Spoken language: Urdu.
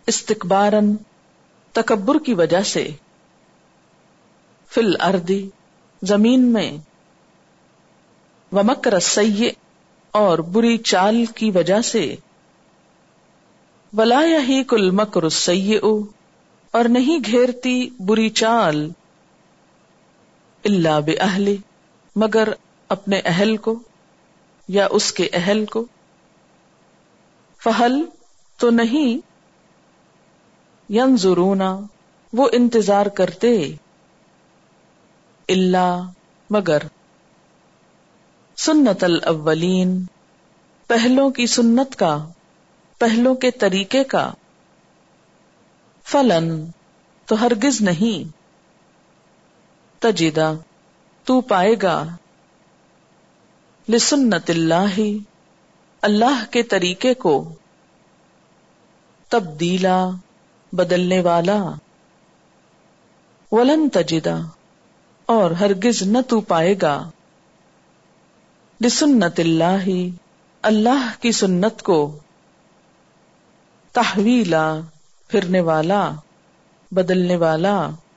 استکباراً تکبر کی وجہ سے، فی الارض زمین میں، ومکر السیئ اور بری چال کی وجہ سے، ولا یحیق المکر السیئ اور نہیں گھیرتی بری چال، الا باہلہ مگر اپنے اہل کو یا اس کے اہل کو، فہل تو نہیں، ینظرون وہ انتظار کرتے، الا مگر، سنت الاولین پہلوں کی سنت کا، پہلوں کے طریقے کا، فلن تو ہرگز نہیں، تجدہ تو پائے گا، لسنت اللہ اللہ کے طریقے کو، تبدیلا بدلنے والا، ولن تجدہ اور ہرگز نہ تو پائے گا، لسنت اللہ اللہ کی سنت کو، تحویلا پھرنے والا، بدلنے والا،